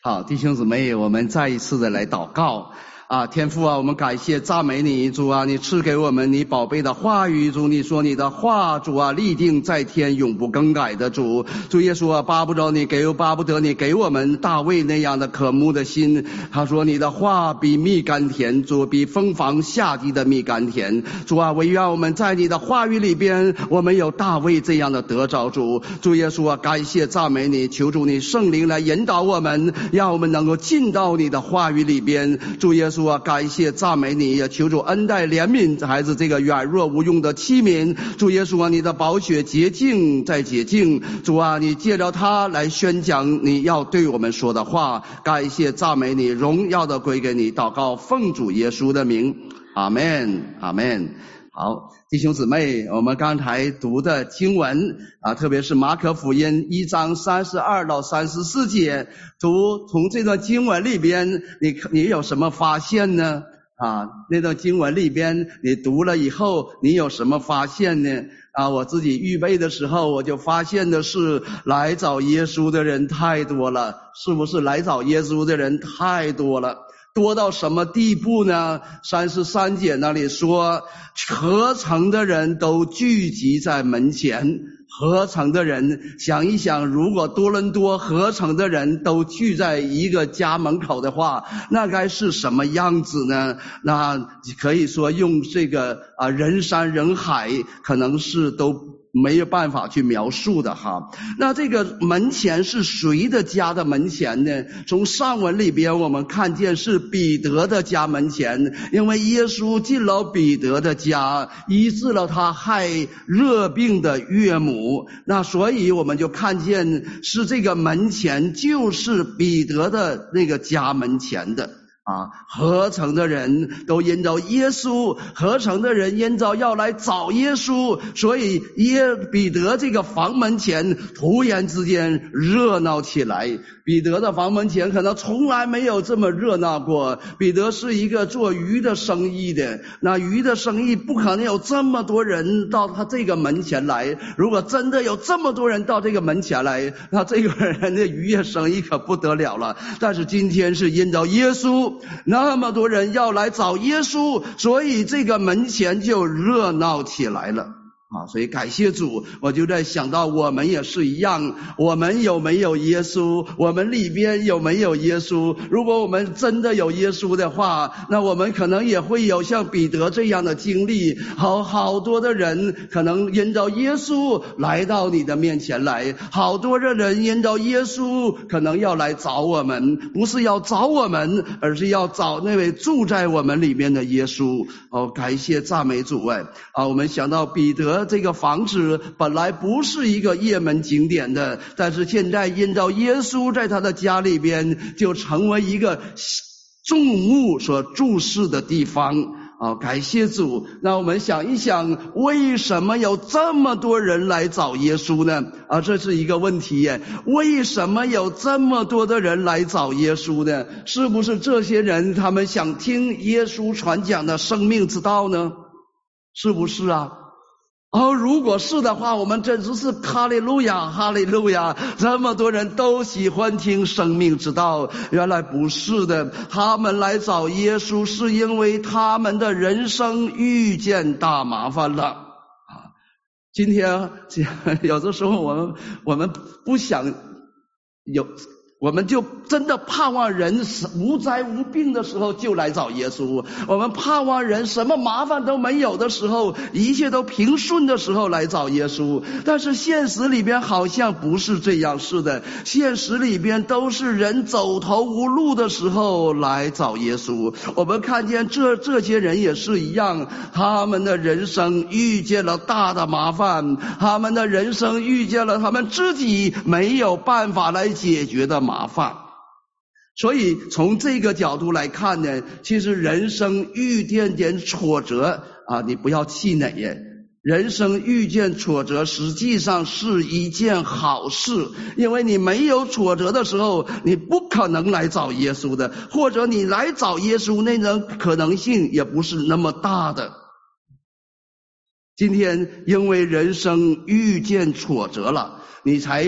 好，弟兄姊妹，我们再一次的来祷告。天父啊，我们感谢赞美你，主啊，你赐给我们你宝贝的话语，主，你说你的话，主啊，立定在天，永不更改的主耶稣啊，巴不得你给我们大卫那样的渴慕的心。他说你的话比蜜甘甜，主，比蜂房下地的蜜甘甜。主啊，唯愿我们在你的话语里边，我们有大卫这样的得着。主耶稣啊，感谢赞美你，求主你圣灵来引导我们，让我们能够进到你的话语里边。主耶稣啊，感谢赞美你，也求主恩待怜悯孩子这个软弱无用的器皿。主耶稣啊，你的宝血洁净再洁净。主啊，你借着他来宣讲你要对我们说的话。感谢赞美你，荣耀的归给你，祷告奉主耶稣的名，阿们，阿们。好，弟兄姊妹，我们刚才读的经文特别是马可福音1章32到34节，从这段经文里边你有什么发现呢？那段经文里边你读了以后你有什么发现呢？我自己预备的时候我就发现的是，来找耶稣的人太多了。是不是来找耶稣的人太多了？多到什么地步呢？33节那里说，合城的人都聚集在门前。合城的人，想一想，如果多伦多合城的人都聚在一个家门口的话，那该是什么样子呢？那可以说用这个人山人海，可能是都没有办法去描述的哈。那这个门前是谁的家的门前呢？从上文里边我们看见是彼得的家门前，因为耶稣进了彼得的家，医治了他害热病的岳母，那所以我们就看见是这个门前就是彼得的那个家门前的。合城的人都因着耶稣，合城的人因着要来找耶稣，所以彼得这个房门前突然之间热闹起来。彼得的房门前可能从来没有这么热闹过。彼得是一个做鱼的生意的，那鱼的生意不可能有这么多人到他这个门前来。如果真的有这么多人到这个门前来，那这个人的渔业生意可不得了了。但是今天是因着耶稣，那么多人要来找耶稣，所以这个门前就热闹起来了。所以感谢主，我就在想到我们也是一样，我们有没有耶稣？我们里边有没有耶稣？如果我们真的有耶稣的话，那我们可能也会有像彼得这样的经历。好多的人可能因着耶稣来到你的面前来，好多的人因着耶稣可能要来找我们，不是要找我们，而是要找那位住在我们里面的耶稣。感谢赞美主。我们想到彼得这个房子本来不是一个热门景点的，但是现在因着耶稣在他的家里边，就成为一个众目所注视的地方。感谢主。那我们想一想，为什么有这么多人来找耶稣呢？这是一个问题耶。为什么有这么多的人来找耶稣呢？是不是这些人他们想听耶稣传讲的生命之道呢？是不是啊？如果是的话，我们真是哈利路亚，哈利路亚！这么多人都喜欢听生命之道，原来不是的。他们来找耶稣是因为他们的人生遇见大麻烦了。今天有的时候我们不想我们就真的盼望人无灾无病的时候就来找耶稣，我们盼望人什么麻烦都没有的时候，一切都平顺的时候来找耶稣。但是现实里边好像不是这样，是的，现实里边都是人走投无路的时候来找耶稣。我们看见这些人也是一样，他们的人生遇见了大的麻烦，他们的人生遇见了他们自己没有办法来解决的麻烦。所以从这个角度来看呢，其实人生遇见点挫折你不要气馁耶。人生遇见挫折实际上是一件好事，因为你没有挫折的时候，你不可能来找耶稣的，或者你来找耶稣那种可能性也不是那么大的。今天因为人生遇见挫折了，你才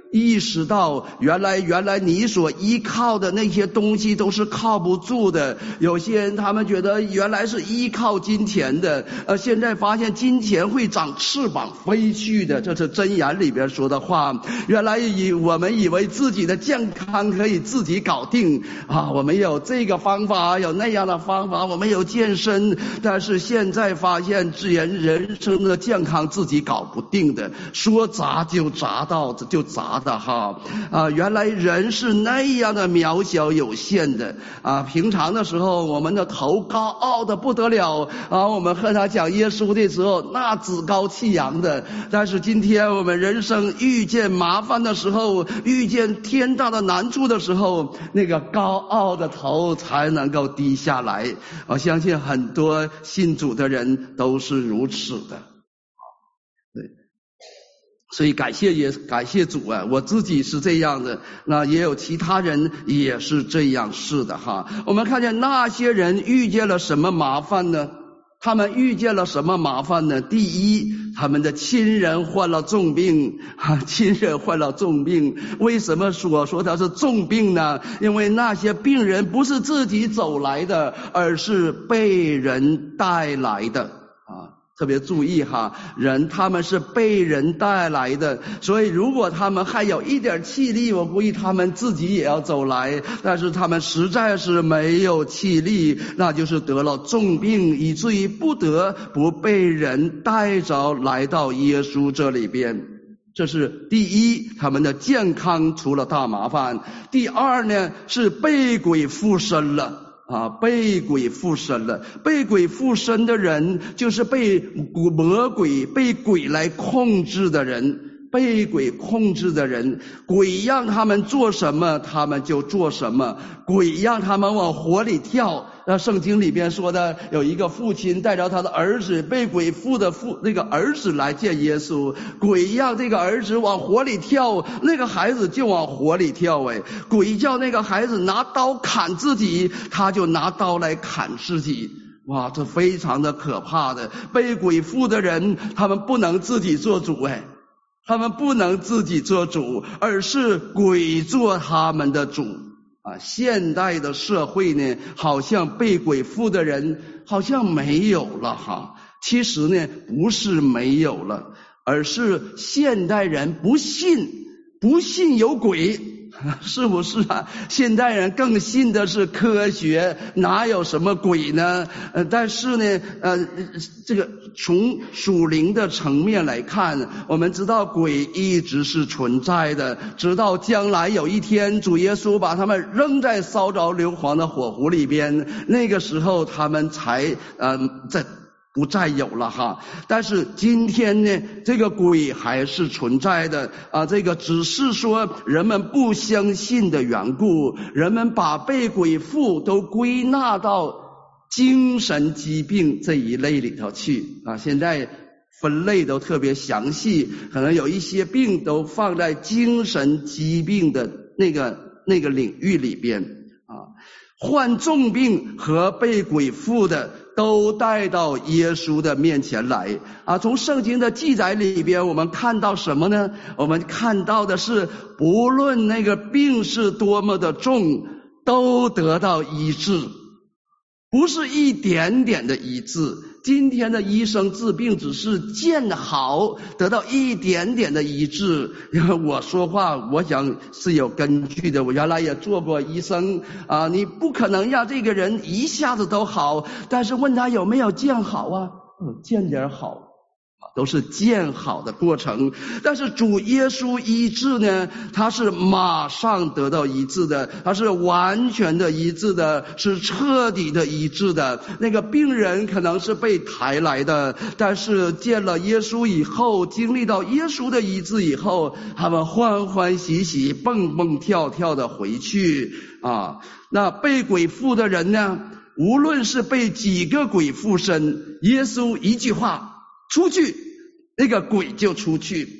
意识到原来你所依靠的那些东西都是靠不住的。有些人他们觉得原来是依靠金钱的，现在发现金钱会长翅膀飞去的，这是箴言里边说的话。原来我们以为自己的健康可以自己搞定啊，我们有这个方法，有那样的方法，我们有健身，但是现在发现人生的健康自己搞不定的，说砸就砸的哈原来人是那样的渺小有限的平常的时候我们的头高傲的不得了我们和他讲耶稣的时候那趾高气扬的，但是今天我们人生遇见麻烦的时候，遇见天大的难处的时候，那个高傲的头才能够低下来。我相信很多信主的人都是如此的。对，所以感谢主我自己是这样的，那也有其他人也是这样是的哈。我们看见那些人遇见了什么麻烦呢？他们遇见了什么麻烦呢？第一，他们的亲人患了重病亲人患了重病。为什么说他是重病呢？因为那些病人不是自己走来的，而是被人带来的特别注意他们是被人带来的，所以如果他们还有一点气力，我估计他们自己也要走来，但是他们实在是没有气力，那就是得了重病，以至于不得不被人带着来到耶稣这里边。这是第一，他们的健康出了大麻烦。第二呢，是被鬼附身了被鬼附身了。被鬼附身的人就是被魔鬼被鬼来控制的人，被鬼控制的人，鬼让他们做什么他们就做什么，鬼让他们往火里跳。圣经里边说的，有一个父亲带着他的儿子被鬼附的那个儿子来见耶稣，鬼让这个儿子往火里跳，那个孩子就往火里跳鬼叫那个孩子拿刀砍自己，他就拿刀来砍自己。哇，这非常的可怕的。被鬼附的人他们不能自己做主他们不能自己做主，而是鬼做他们的主现代的社会呢，好像被鬼附的人好像没有了其实呢，不是没有了，而是现代人不信有鬼，是不是现代人更信的是科学，哪有什么鬼呢？但是呢这个从属灵的层面来看，我们知道鬼一直是存在的，直到将来有一天主耶稣把他们扔在烧着硫磺的火湖里边，那个时候他们才不再有了但是今天呢，这个鬼还是存在的这个只是说人们不相信的缘故，人们把被鬼附都归纳到精神疾病这一类里头去现在分类都特别详细，可能有一些病都放在精神疾病的那个领域里边患重病和被鬼附的都带到耶稣的面前来从圣经的记载里边我们看到什么呢？我们看到的是不论那个病是多么的重，都得到医治，不是一点点的医治。今天的医生治病只是见好，得到一点点的医治。因为我说话我想是有根据的，我原来也做过医生你不可能让这个人一下子都好，但是问他有没有见好见点好都是见好的过程。但是主耶稣医治呢，他是马上得到医治的，他是完全的医治的，是彻底的医治的。那个病人可能是被抬来的，但是见了耶稣以后，经历到耶稣的医治以后，他们欢欢喜喜蹦蹦跳跳的回去那被鬼附的人呢，无论是被几个鬼附身，耶稣一句话出去，那个鬼就出去，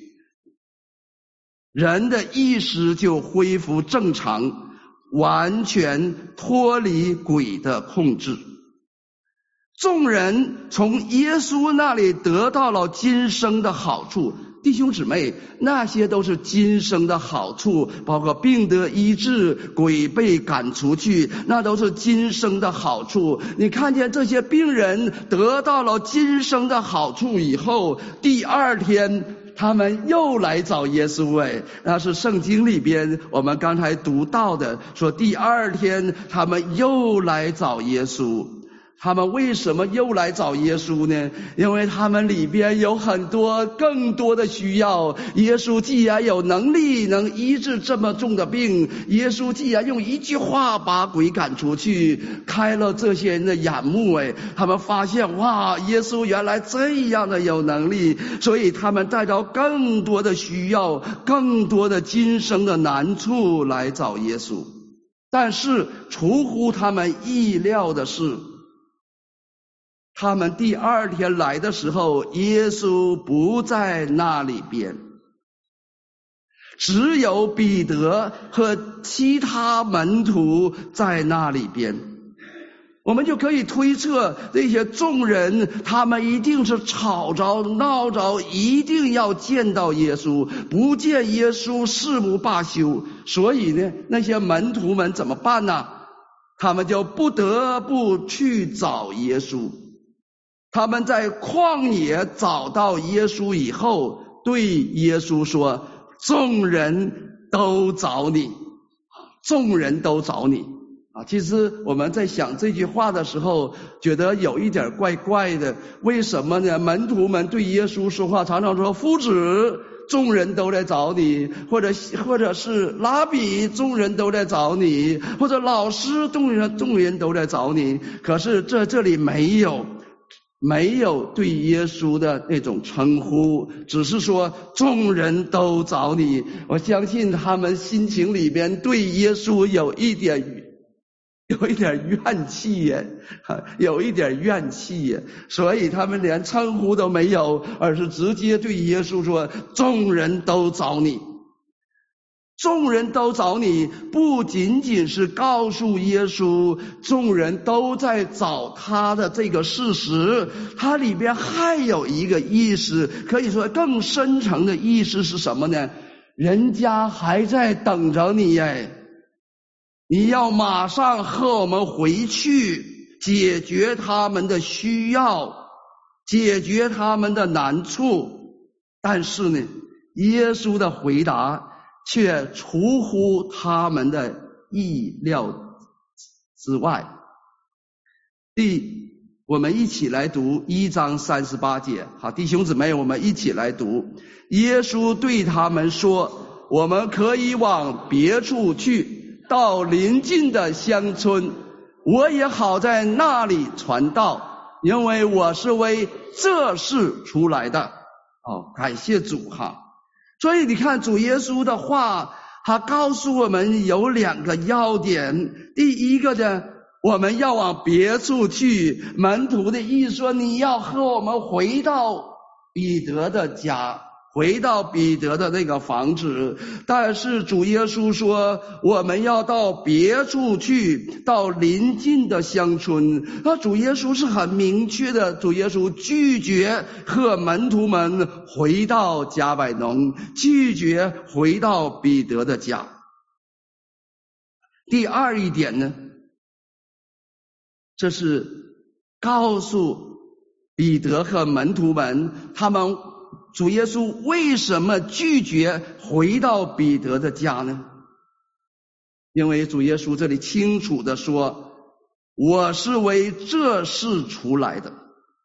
人的意识就恢复正常，完全脱离鬼的控制。众人从耶稣那里得到了今生的好处。 弟兄姊妹，那些都是今生的好处，包括病得医治、鬼被赶出去，那都是今生的好处。你看见这些病人得到了今生的好处以后，第二天他们又来找耶稣。那是圣经里边我们刚才读到的，说第二天他们又来找耶稣。他们为什么又来找耶稣呢？因为他们里边有更多的需要。耶稣既然有能力能医治这么重的病，耶稣既然用一句话把鬼赶出去，开了这些人的眼目。他们发现哇，耶稣原来这样的有能力，所以他们带着更多的需要，更多的今生的难处来找耶稣。但是出乎他们意料的是，他们第二天来的时候，耶稣不在那里边，只有彼得和其他门徒在那里边。我们就可以推测，这些众人他们一定是吵着闹着，一定要见到耶稣，不见耶稣誓不罢休。所以呢，那些门徒们怎么办呢？他们就不得不去找耶稣。他们在旷野找到耶稣以后，对耶稣说：众人都找你，众人都找你。其实我们在想这句话的时候，觉得有一点怪怪的。为什么呢？门徒们对耶稣说话常常说：夫子，众人都来找你，或者是拉比，众人都来找你，或者老师，众人都来找你。可是这里没有对耶稣的那种称呼，只是说众人都找你。我相信他们心情里边对耶稣有一点怨气耶，所以他们连称呼都没有，而是直接对耶稣说：众人都找你。众人都找你，不仅仅是告诉耶稣众人都在找他的这个事实，它里边还有一个意思，可以说更深层的意思是什么呢？人家还在等着你你要马上和我们回去，解决他们的需要，解决他们的难处。但是呢，耶稣的回答却出乎他们的意料之外。我们一起来读1章38节。好，弟兄姊妹，我们一起来读。耶稣对他们说：我们可以往别处去，到邻近的乡村，我也好在那里传道，因为我是为这事出来的。感谢主哈。所以你看主耶稣的话，他告诉我们有2个要点。第一个呢，我们要往别处去，门徒的意思说你要和我们回到彼得的家，回到彼得的那个房子。但是主耶稣说我们要到别处去，到邻近的乡村。主耶稣是很明确的，主耶稣拒绝和门徒们回到迦百农，拒绝回到彼得的家。第二一点呢，这是告诉彼得和门徒们，主耶稣为什么拒绝回到彼得的家呢？因为主耶稣这里清楚的说，我是为这事出来的。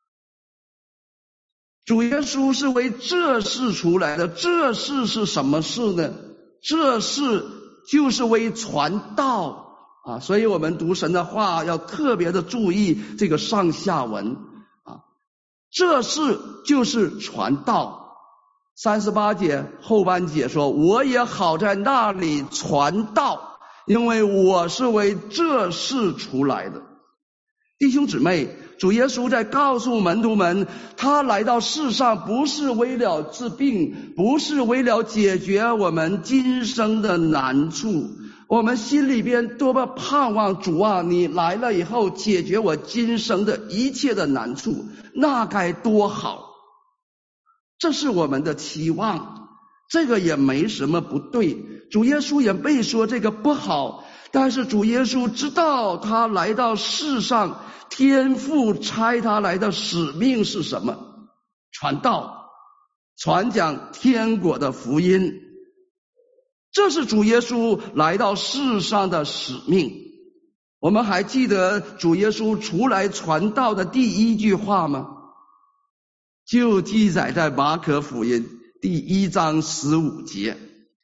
主耶稣是为这事出来的。这事是什么事呢？这事就是为传道所以我们读神的话要特别的注意这个上下文这事就是传道。38节后半节说，我也好在那里传道，因为我是为这事出来的。弟兄姊妹，主耶稣在告诉门徒们，他来到世上不是为了治病，不是为了解决我们今生的难处。我们心里边多么盼望主啊，你来了以后解决我今生的一切的难处，那该多好。 这是我们的期望，这个也没什么不对，主耶稣也没说这个不好，但是主耶稣知道他来到世上，天父差他来的使命是什么？传道，传讲天国的福音，这是主耶稣来到世上的使命。我们还记得主耶稣出来传道的第一句话吗？就记载在马可福音第1章15节，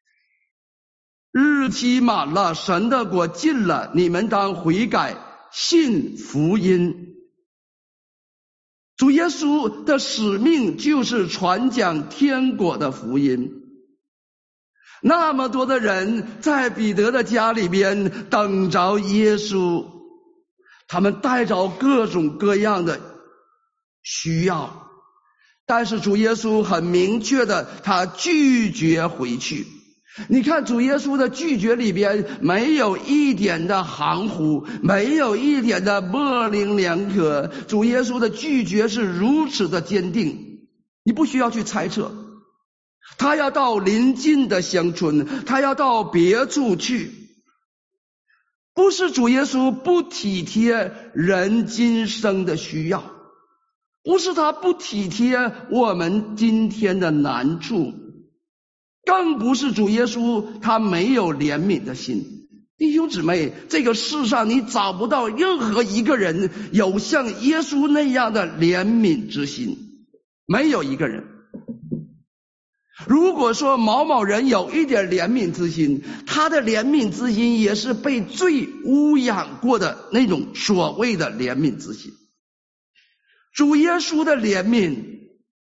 日期满了，神的国近了，你们当悔改，信福音。主耶稣的使命就是传讲天国的福音。那么多的人在彼得的家里边等着耶稣，他们带着各种各样的需要，但是主耶稣很明确的，他拒绝回去。你看主耶稣的拒绝里边没有一点的含糊，没有一点的模棱两可，主耶稣的拒绝是如此的坚定，你不需要去猜测。他要到邻近的乡村，他要到别处去。不是主耶稣不体贴人今生的需要，不是他不体贴我们今天的难处，更不是主耶稣他没有怜悯的心。弟兄姊妹，这个世上你找不到任何一个人有像耶稣那样的怜悯之心，没有一个人。如果说某某人有一点怜悯之心，他的怜悯之心也是被罪污染过的那种所谓的怜悯之心。主耶稣的怜悯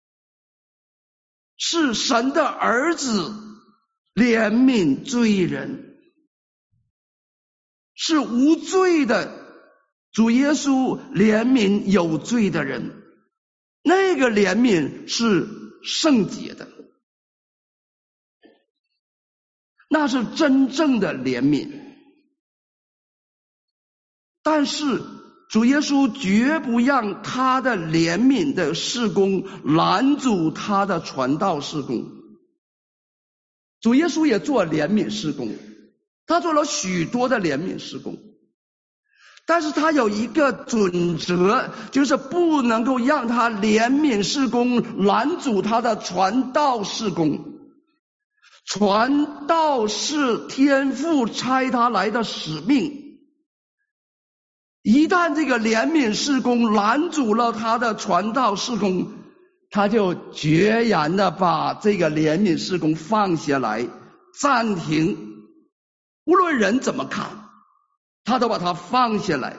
是神的儿子怜悯罪人，是无罪的主耶稣怜悯有罪的人，那个怜悯是圣洁的，那是真正的怜悯。但是主耶稣绝不让他的怜悯的事工拦阻他的传道事工。主耶稣也做怜悯事工，他做了许多的怜悯事工，但是他有一个准则，就是不能够让他怜悯事工拦阻他的传道事工。传道是天父差他来的使命，一旦这个怜悯事工拦阻了他的传道事工，他就决然的把这个怜悯事工放下来，暂停，无论人怎么看，他都把它放下来。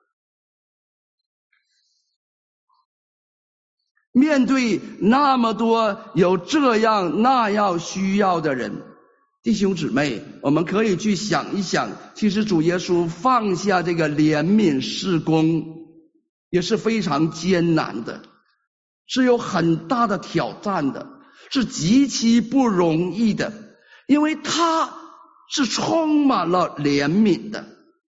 面对那么多有这样那样需要的人，弟兄姊妹，我们可以去想一想，其实主耶稣放下这个怜悯事工也是非常艰难的，是有很大的挑战的，是极其不容易的，因为他是充满了怜悯的。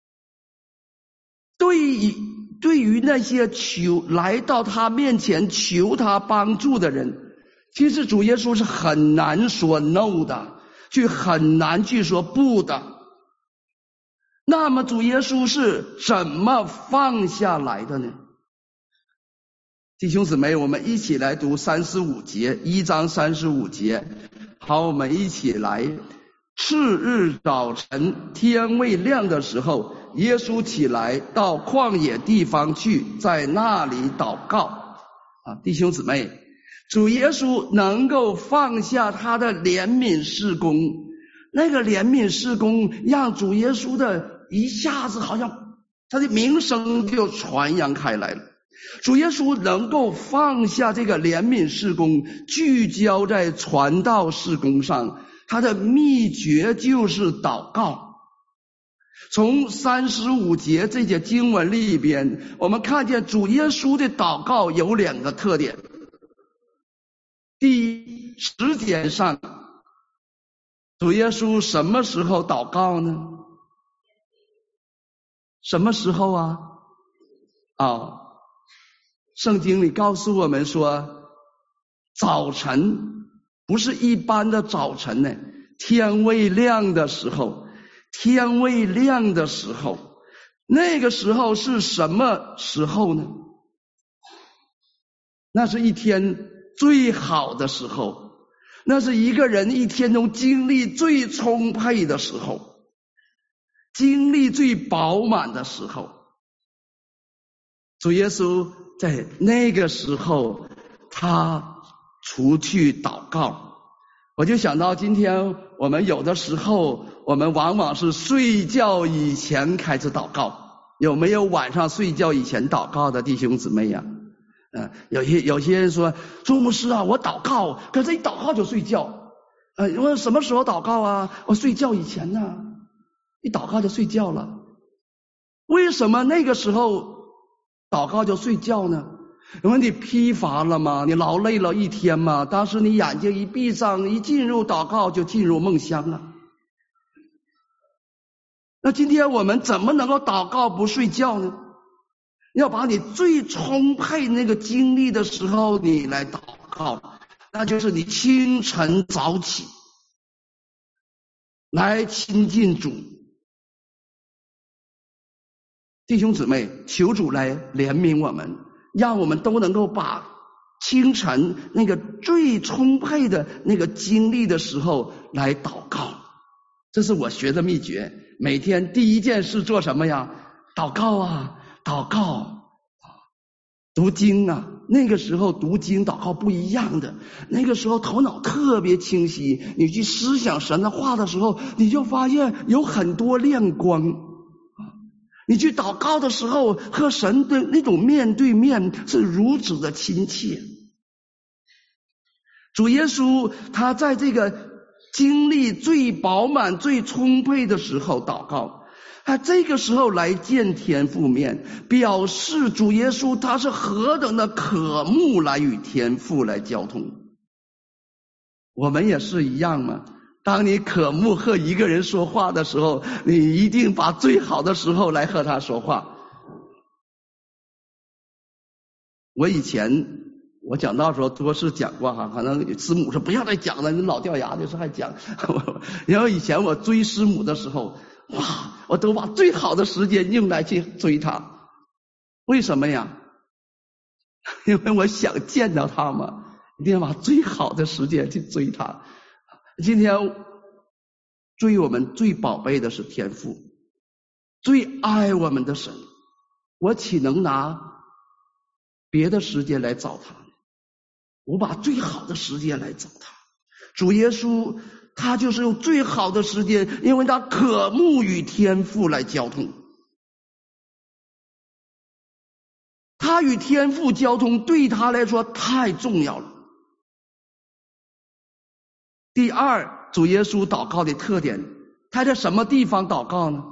对于那些来到他面前求他帮助的人，其实主耶稣是很难说 no 的，很难去说不的。那么主耶稣是怎么放下来的呢？弟兄姊妹，我们一起来读35节，1章35节。好，我们一起来。次日早晨，天未亮的时候，耶稣起来到旷野地方去，在那里祷告。弟兄姊妹，主耶稣能够放下他的怜悯事工，那个怜悯事工让主耶稣的一下子好像他的名声就传扬开来了。主耶稣能够放下这个怜悯事工，聚焦在传道事工上，他的秘诀就是祷告。从35节这节经文里边，我们看见主耶稣的祷告有2个特点。第一，时间上，主耶稣什么时候祷告呢？什么时候啊？圣经里告诉我们说， 早晨不是一般的早晨呢，天未亮的时候，天未亮的时候，那个时候是什么时候呢？那是一天最好的时候，那是一个人一天中精力最充沛的时候，精力最饱满的时候。主耶稣在那个时候他出去祷告。我就想到今天我们有的时候我们往往是睡觉以前开始祷告，有没有晚上睡觉以前祷告的弟兄姊妹呀？有些人说牧师啊，我祷告，可是一祷告就睡觉。我什么时候祷告啊？我睡觉以前呢，一祷告就睡觉了。为什么那个时候祷告就睡觉呢？因为你疲乏了嘛，你劳累了一天嘛，当时你眼睛一闭上，一进入祷告就进入梦乡了。那今天我们怎么能够祷告不睡觉呢？要把你最充沛那个精力的时候你来祷告，那就是你清晨早起来亲近主。弟兄姊妹，求主来怜悯我们，让我们都能够把清晨那个最充沛的那个精力的时候来祷告。这是我学的秘诀，每天第一件事做什么呀？祷告啊，祷告，读经啊。那个时候读经祷告不一样的，那个时候头脑特别清晰，你去思想神的话的时候，你就发现有很多亮光。你去祷告的时候，和神的那种面对面是如此的亲切。主耶稣他在这个精力最饱满最充沛的时候祷告，他这个时候来见天父面，表示主耶稣他是何等的渴慕来与天父来交通。我们也是一样嘛，当你渴慕和一个人说话的时候，你一定把最好的时候来和他说话。我以前我讲道的时候多次讲过哈，可能师母说不要再讲了，你老掉牙的时候还讲。然后以前我追师母的时候，哇，我都把最好的时间用来去追她。为什么呀？因为我想见到她嘛，一定要把最好的时间去追她。今天追我们最宝贝的是天父，最爱我们的神，我岂能拿别的时间来找他？我把最好的时间来找他。主耶稣他就是用最好的时间，因为他渴慕与天父来交通。他与天父交通对他来说太重要了。第二，主耶稣祷告的特点，他在什么地方祷告呢？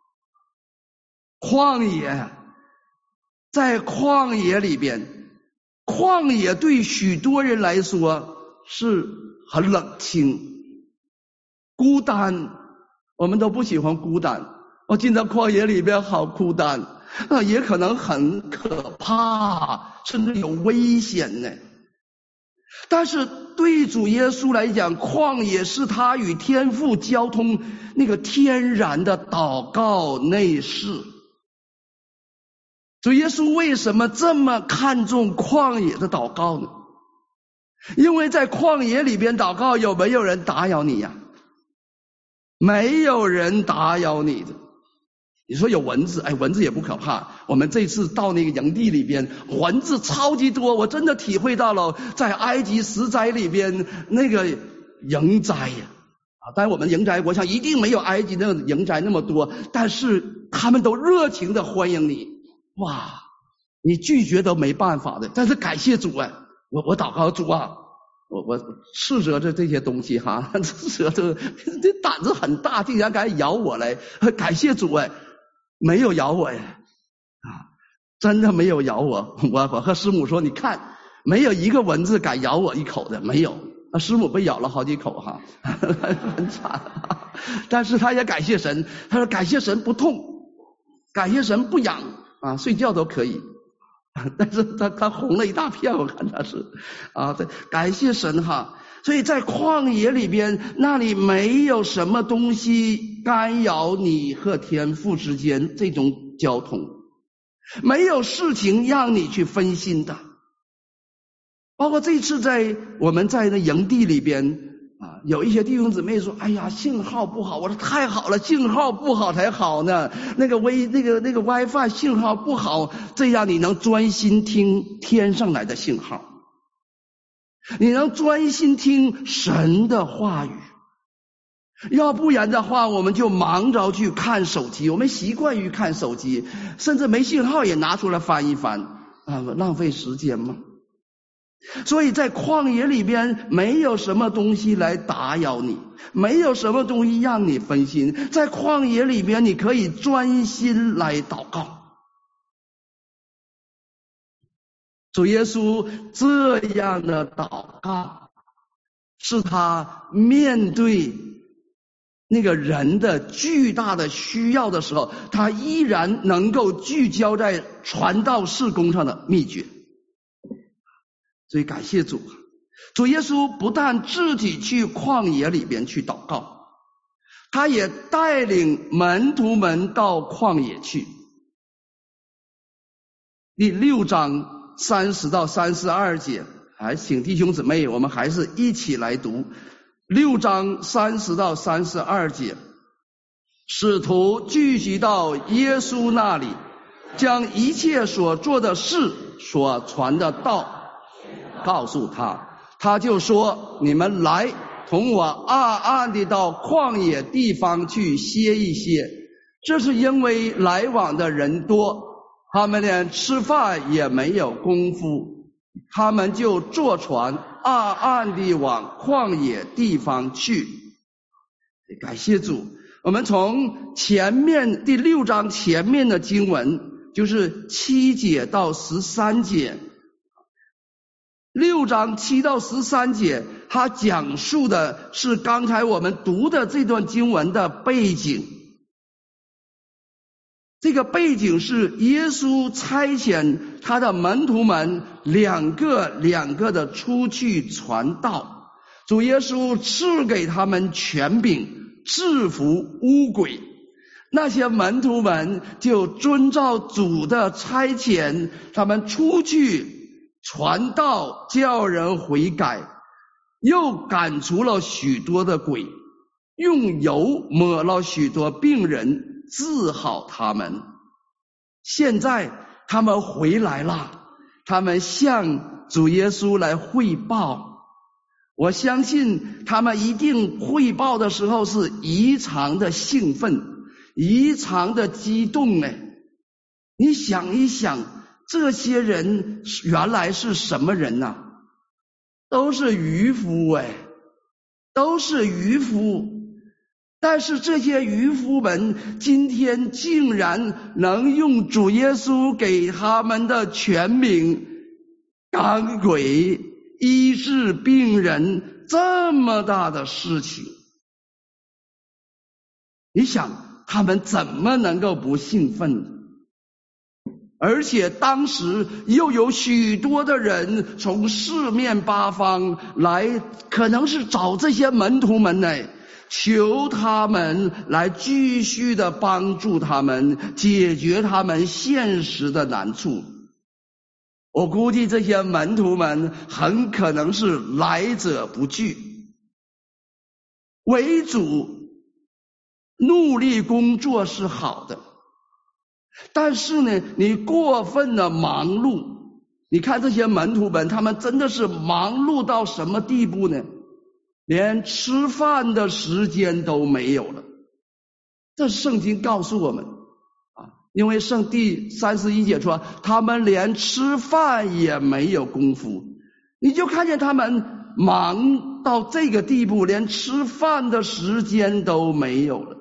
旷野，在旷野里边，旷野对许多人来说是很冷清、孤单，我们都不喜欢孤单。我进到旷野里边好孤单，也可能很可怕，甚至有危险呢。但是对主耶稣来讲，旷野是他与天父交通那个天然的祷告内室。主耶稣为什么这么看重旷野的祷告呢？因为在旷野里边祷告，有没有人打扰你呀？没有人打扰你的。你说有蚊子，蚊子也不可怕。我们这次到那个营地里边，蚊子超级多，我真的体会到了在埃及十灾里边那个营灾呀。当然我们营灾，我想一定没有埃及那个营灾那么多，但是他们都热情的欢迎你，哇，你拒绝都没办法的。但是感谢主啊，我祷告主啊，我斥责这些东西哈，斥责这胆子很大，竟然敢咬我来，感谢主哎。没有咬我呀，真的没有咬我。我和师母说，你看，没有一个蚊子敢咬我一口的，没有。师母被咬了好几口哈，很惨。但是他也感谢神，他说感谢神不痛，感谢神不痒啊，睡觉都可以。 但是他红了一大片，我看他是感谢神哈。所以在旷野里边，那里没有什么东西干扰你和天父之间这种交通，没有事情让你去分心的。包括这次我们在那营地里边有一些弟兄姊妹说，哎呀，信号不好。我说太好了，信号不好才好呢。那个 WiFi 信号不好，这样你能专心听天上来的信号，你能专心听神的话语。要不然的话，我们就忙着去看手机，我们习惯于看手机，甚至没信号也拿出来翻一翻浪费时间嘛。所以在旷野里边，没有什么东西来打扰你，没有什么东西让你分心。在旷野里边，你可以专心来祷告。主耶稣这样的祷告，是他面对那个人的巨大的需要的时候，他依然能够聚焦在传道事工上的秘诀。所以感谢主，主耶稣不但自己去旷野里边去祷告，他也带领门徒们到旷野去。第6章30到32节，请弟兄姊妹我们还是一起来读6章30到32节。使徒聚集到耶稣那里，将一切所做的事、所传的道告诉他，他就说，你们来同我暗暗地到旷野地方去歇一歇。这是因为来往的人多，他们连吃饭也没有功夫，他们就坐船暗暗地往旷野地方去。感谢主，我们从前面第6章前面的经文，就是7节到13节，6章7到13节，它讲述的是刚才我们读的这段经文的背景。这个背景是耶稣差遣他的门徒们两个的出去传道，主耶稣赐给他们权柄制服污鬼，那些门徒们就遵照主的差遣，他们出去传道，叫人悔改，又赶除了许多的鬼，用油抹了许多病人，治好他们。现在他们回来了，他们向主耶稣来汇报。我相信他们一定汇报的时候是异常的兴奋，异常的激动。你想一想，这些人原来是什么人呢？都是渔夫都是渔夫。但是这些渔夫们今天竟然能用主耶稣给他们的权柄赶鬼、医治病人，这么大的事情，你想他们怎么能够不兴奋呢？而且当时又有许多的人从四面八方来，可能是找这些门徒们求他们来继续的帮助他们，解决他们现实的难处。我估计这些门徒们很可能是来者不拒，为主努力工作是好的，但是呢，你过分的忙碌，你看这些门徒们，他们真的是忙碌到什么地步呢？连吃饭的时间都没有了。这圣经告诉我们因为第31节说，他们连吃饭也没有功夫。你就看见他们忙到这个地步，连吃饭的时间都没有了。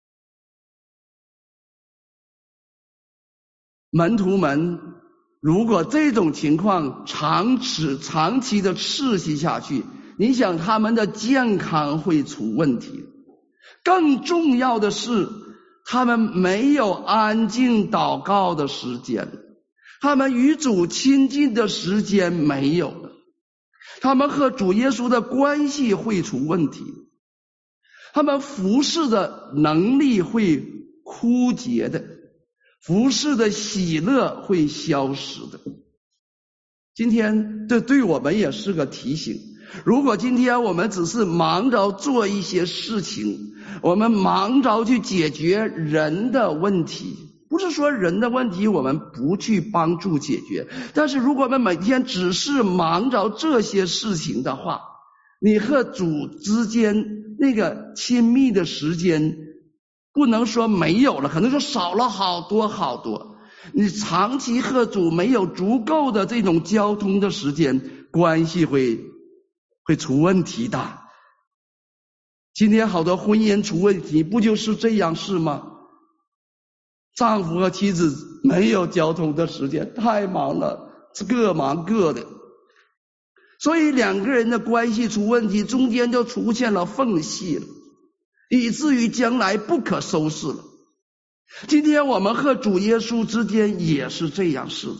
门徒们如果这种情况长期的持续下去，你想他们的健康会出问题。更重要的是，他们没有安静祷告的时间， 他们与主亲近的时间没有了，他们和主耶稣的关系会出问题，他们服侍的能力会枯竭的，服侍的喜乐会消失的。今天这对我们也是个提醒，如果今天我们只是忙着做一些事情，我们忙着去解决人的问题，不是说人的问题我们不去帮助解决，但是如果我们每天只是忙着这些事情的话，你和主之间那个亲密的时间不能说没有了，可能说少了好多好多。你长期和主没有足够的这种交通的时间，关系会出问题的。今天好多婚姻出问题，不就是这样是吗？丈夫和妻子没有交通的时间，太忙了，各忙各的，所以两个人的关系出问题，中间就出现了缝隙了，以至于将来不可收拾了。今天我们和主耶稣之间也是这样式的，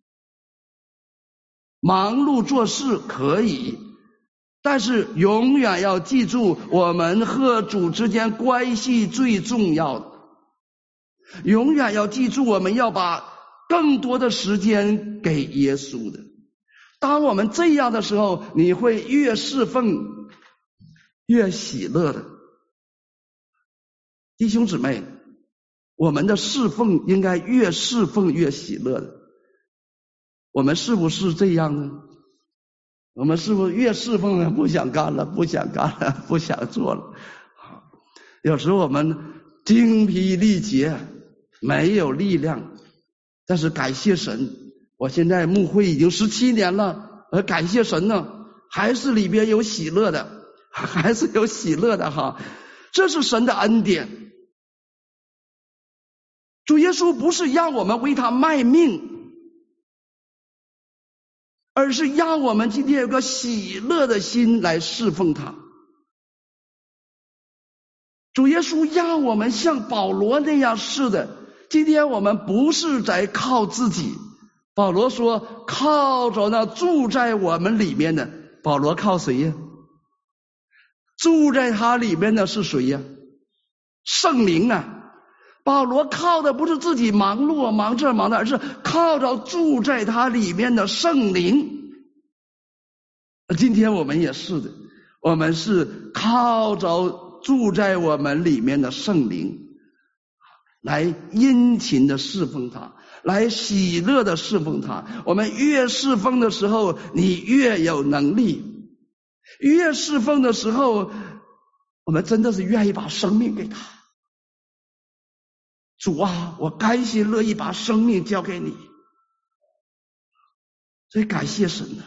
忙碌做事可以，但是永远要记住，我们和主之间关系最重要的，永远要记住，我们要把更多的时间给耶稣的。当我们这样的时候，你会越侍奉越喜乐的。弟兄姊妹，我们的侍奉应该越侍奉越喜乐的。我们是不是这样呢？我们是不是越侍奉了不想干了，不想做了？有时候我们精疲力竭，没有力量，但是感谢神，我现在牧会已经17年了，感谢神呢，还是里边有喜乐的，还是有喜乐的哈，这是神的恩典。主耶稣不是让我们为他卖命，而是让我们今天有个喜乐的心来侍奉他。主耶稣让我们像保罗那样似的，今天我们不是在靠自己。保罗说靠着那住在我们里面的，保罗靠谁呀？住在他里面的是谁呀？圣灵啊！保罗靠的不是自己忙碌忙这忙的，而是靠着住在他里面的圣灵。今天我们也是的，我们是靠着住在我们里面的圣灵来殷勤的侍奉他，来喜乐的侍奉他。我们越侍奉的时候，你越有能力，越侍奉的时候，我们真的是愿意把生命给他。主啊，我甘心乐意把生命交给你，所以感谢神呢。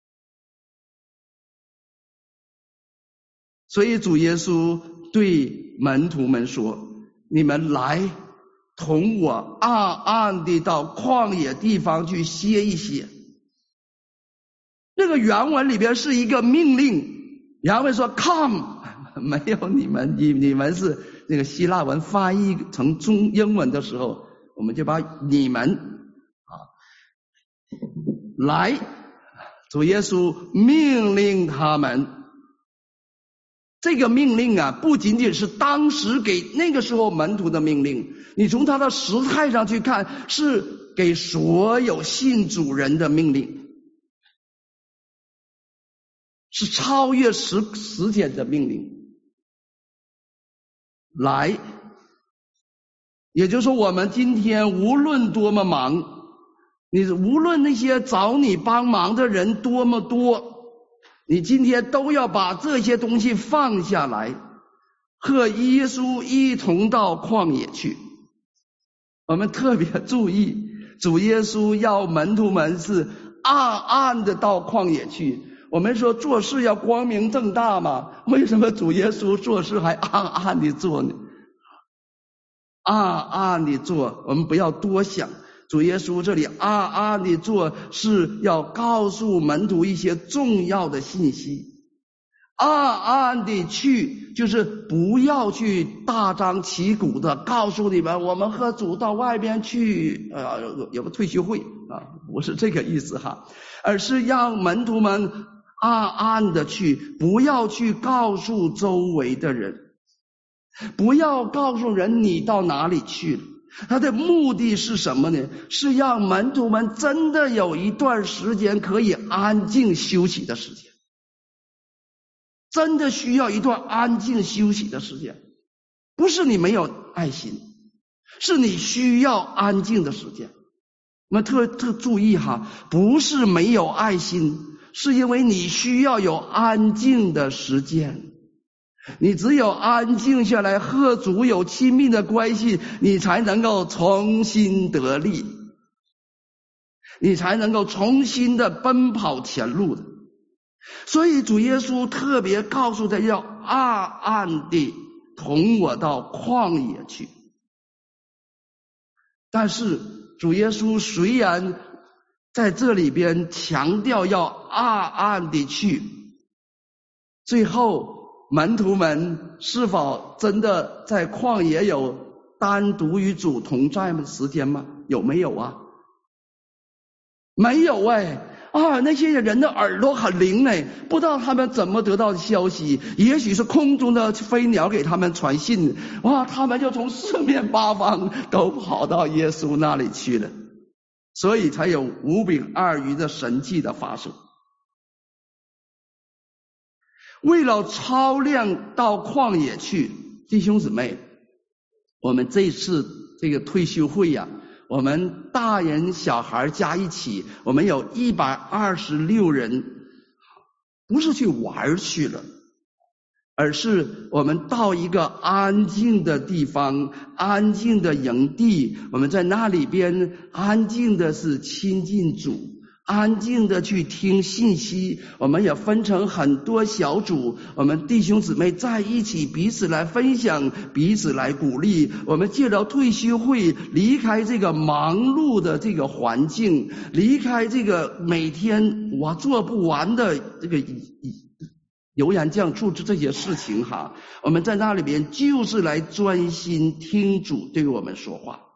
所以主耶稣对门徒们说，你们来同我暗暗地到旷野地方去歇一歇。那个原文里边是一个命令，原文说 come， 没有你们是那个希腊文翻译成英文的时候，我们就把你们来，主耶稣命令他们。这个命令啊，不仅仅是当时给那个时候门徒的命令，你从他的时态上去看，是给所有信主人的命令，是超越时间的命令。来，也就是说，我们今天无论多么忙，你无论那些找你帮忙的人多么多，你今天都要把这些东西放下来，和耶稣一同到旷野去。我们特别注意，主耶稣要门徒们是暗暗的到旷野去。我们说做事要光明正大嘛，为什么主耶稣做事还暗暗地做呢？暗暗地做，我们不要多想。主耶稣这里暗暗地做，是要告诉门徒一些重要的信息。暗暗地去，就是不要去大张旗鼓的告诉你们，我们和主到外边去，有个退休会啊， 不是这个意思哈，而是让门徒们暗暗的去，不要去告诉周围的人，不要告诉人你到哪里去了。他的目的是什么呢？是让门徒们真的有一段时间可以安静休息的时间，真的需要一段安静休息的时间。不是你没有爱心，是你需要安静的时间。我们特注意哈，不是没有爱心，是因为你需要有安静的时间。你只有安静下来，和主有亲密的关系，你才能够重新得力，你才能够重新的奔跑前路的。所以主耶稣特别告诉他，要暗暗地同我到旷野去。但是主耶稣虽然在这里边强调要暗暗地去，最后门徒们是否真的在旷野有单独与主同在的时间吗？有没有啊？没有那些人的耳朵很灵不知道他们怎么得到消息，也许是空中的飞鸟给他们传信，他们就从四面八方都跑到耶稣那里去了，所以才有5饼2鱼的神迹的发生。为了操练到旷野去，弟兄姊妹，我们这次这个退休会我们大人小孩加一起，我们有126人，不是去玩去了，而是我们到一个安静的地方，安静的营地，我们在那里边安静的是亲近主，安静的去听信息。我们也分成很多小组，我们弟兄姊妹在一起彼此来分享，彼此来鼓励。我们借着退休会离开这个忙碌的这个环境，离开这个每天我做不完的这个油盐酱醋这些事情我们在那里边就是来专心听主对我们说话。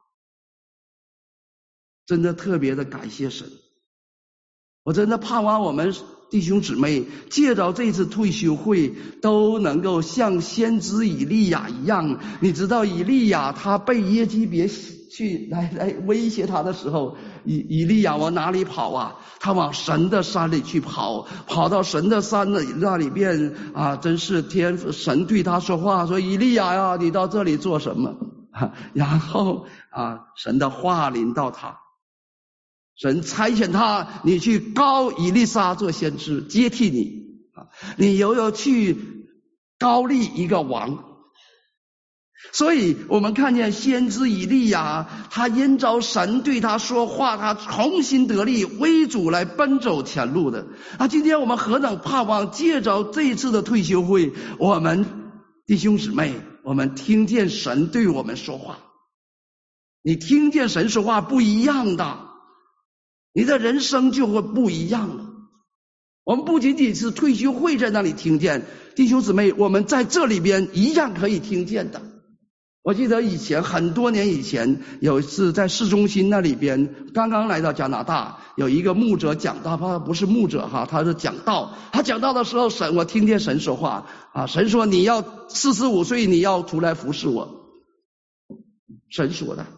真的特别的感谢神，我真的盼望我们弟兄姊妹借着这次退休会都能够像先知以利亚一样。你知道以利亚他被耶基别去来威胁他的时候，以利亚往哪里跑他往神的山里去跑到神的山那里边真是神对他说话，说以利亚你到这里做什么？然后神的话临到他，神差遣他，你去膏以利沙做先知，接替你你又要去膏立一个王。所以我们看见先知以利亚，他因着神对他说话，他重新得力，为主来奔走前路的今天我们何等盼望借着这一次的退休会，我们弟兄姊妹，我们听见神对我们说话。你听见神说话不一样的，你的人生就会不一样了。我们不仅仅是退休会在那里听见，弟兄姊妹，我们在这里边一样可以听见的。我记得以前很多年以前，有一次在市中心那里边，刚刚来到加拿大，有一个牧者讲道，他不是牧者他是讲道。他讲道的时候，我听见神说话神说你要45岁你要出来服侍我，神说的。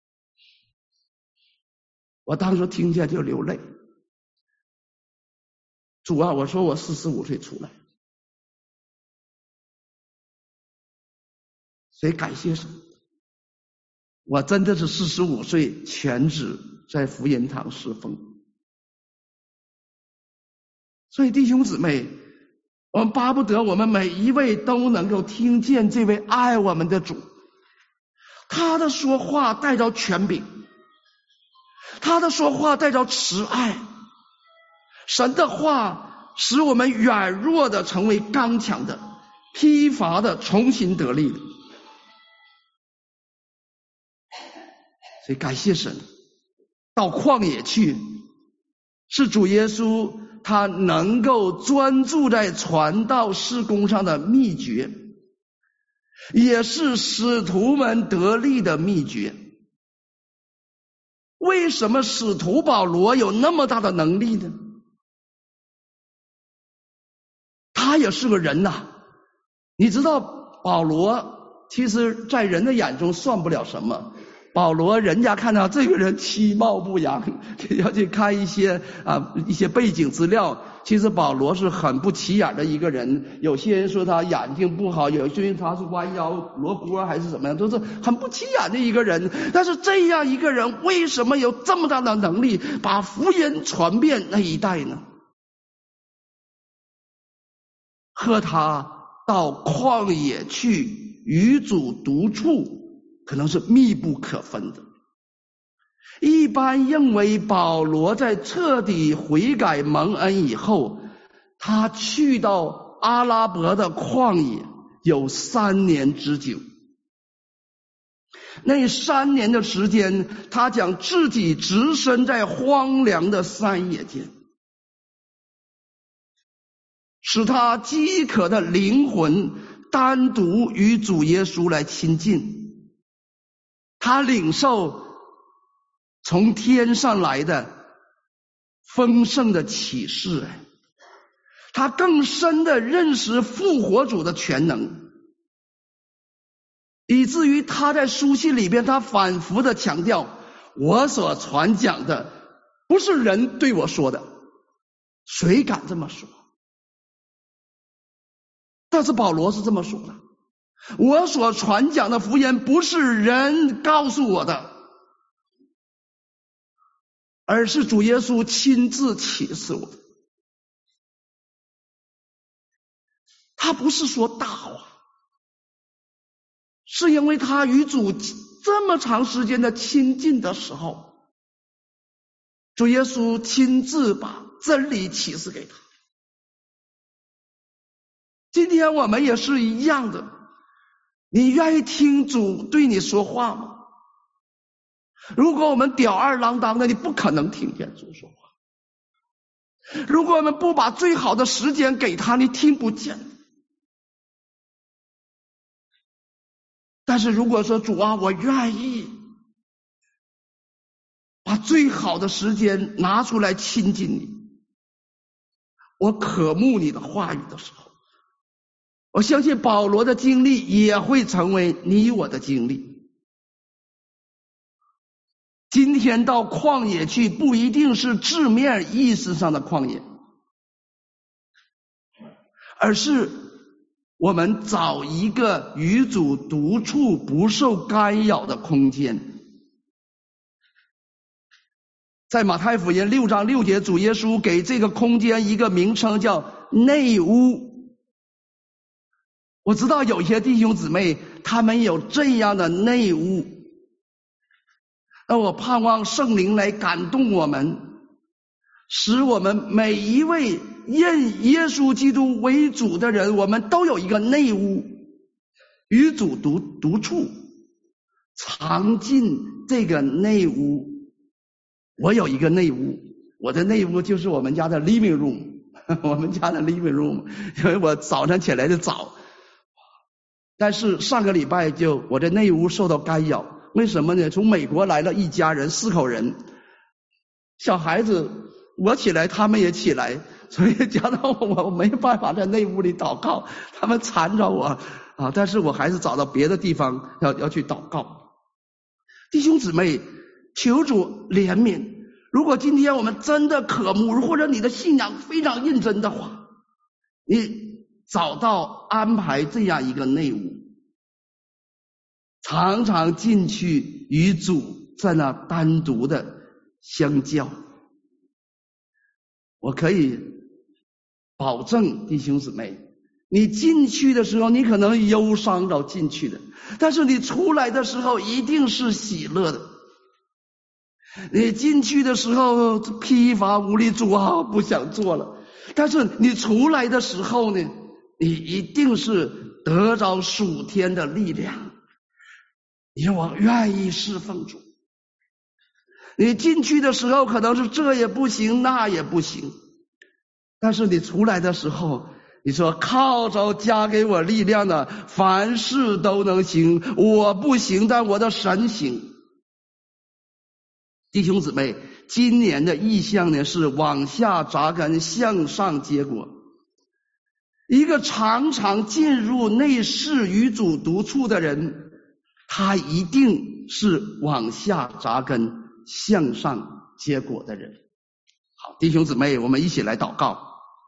我当时听见就流泪，主我说我45岁出来，所以感谢神，我真的是45岁全职在福音堂侍奉。所以弟兄姊妹，我们巴不得我们每一位都能够听见这位爱我们的主，他的说话带着权柄，他的说话带着慈爱，神的话使我们软弱的成为刚强的，疲乏的重新得力的。所以感谢神，到旷野去是主耶稣他能够专注在传道事工上的秘诀，也是使徒们得力的秘诀。 为什么使徒保罗有那么大的能力呢？他也是个人呐。你知道保罗其实在人的眼中算不了什么，保罗人家看到这个人其貌不扬，要去看一些背景资料，其实保罗是很不起眼的一个人。有些人说他眼睛不好，有些人他是弯腰罗锅还是怎么样，都是很不起眼的一个人。但是这样一个人为什么有这么大的能力把福音传遍那一带呢？和他到旷野去与主独处可能是密不可分的。一般认为保罗在彻底悔改蒙恩以后，他去到阿拉伯的旷野有3年之久。那3年的时间，他将自己置身在荒凉的山野间，使他饥渴的灵魂单独与主耶稣来亲近。他领受从天上来的丰盛的启示，他更深的认识复活主的全能，以至于他在书信里边他反复的强调，我所传讲的不是人对我说的，谁敢这么说？但是保罗是这么说的，我所传讲的福音不是人告诉我的，而是主耶稣亲自启示我的。他不是说大话，是因为他与主这么长时间的亲近的时候，主耶稣亲自把真理启示给他。今天我们也是一样的，你愿意听主对你说话吗？如果我们吊儿郎当的，你不可能听见主说话。如果我们不把最好的时间给他，你听不见。但是如果说主啊，我愿意把最好的时间拿出来亲近你，我渴慕你的话语的时候，我相信保罗的经历也会成为你我的经历。今天到旷野去，不一定是字面意思上的旷野，而是我们找一个与主独处不受干扰的空间。在马太福音6章6节，主耶稣给这个空间一个名称叫内屋。我知道有些弟兄姊妹他们有这样的内屋，那我盼望圣灵来感动我们，使我们每一位认耶稣基督为主的人，我们都有一个内屋，与主独处，常进这个内屋。我有一个内屋，我的内屋就是我们家的 living room， 我们家的 living room， 因为我早上起来的早。但是上个礼拜我的内屋受到干扰，为什么呢？从美国来了一家人，4口人，小孩子我起来他们也起来，所以讲到我没办法在内屋里祷告，他们缠着我但是我还是找到别的地方要去祷告。弟兄姊妹，求主怜悯，如果今天我们真的渴慕，或者你的信仰非常认真的话，你找到安排这样一个内屋，常常进去与主在那单独的相交。我可以保证弟兄姊妹，你进去的时候你可能忧伤到进去的，但是你出来的时候一定是喜乐的。你进去的时候疲乏无力，主啊不想做了，但是你出来的时候呢，你一定是得着属天的力量，因为我愿意侍奉主。你进去的时候可能是这也不行那也不行，但是你出来的时候，你说靠着加给我力量的，凡事都能行，我不行但我的神行。 弟兄姊妹，今年的意向呢是往下扎根，向上结果。一个常常进入内室与主独处的人，他一定是往下扎根，向上结果的人。好，弟兄姊妹，我们一起来祷告。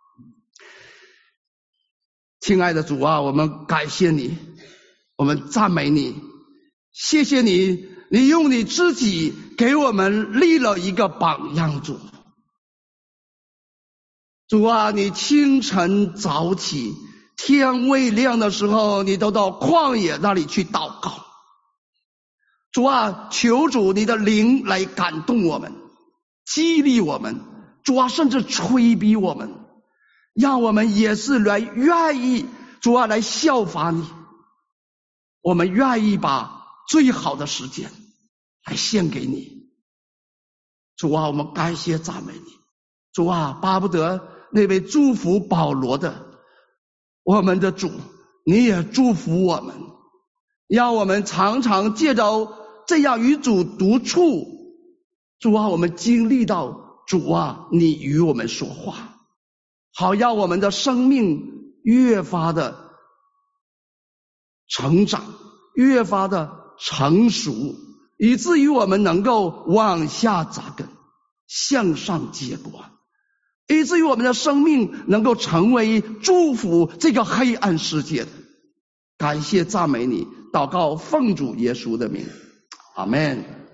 亲爱的主啊，我们感谢你，我们赞美你，谢谢你，你用你自己给我们立了一个榜样。主啊，你清晨早起，天未亮的时候，你都到旷野那里去祷告。主啊，求主你的灵来感动我们，激励我们，主啊，甚至催逼我们，让我们也是来愿意，主啊，来效法你。我们愿意把最好的时间来献给你。主啊，我们感谢赞美你。主啊，巴不得那位祝福保罗的我们的主，你也祝福我们，让我们常常借着这样与主独处，主啊，我们经历到主啊，你与我们说话，好让我们的生命越发的成长，越发的成熟，以至于我们能够往下扎根，向上结果，以至于我们的生命能够成为祝福这个黑暗世界的。感谢赞美你，祷告奉主耶稣的名，阿们。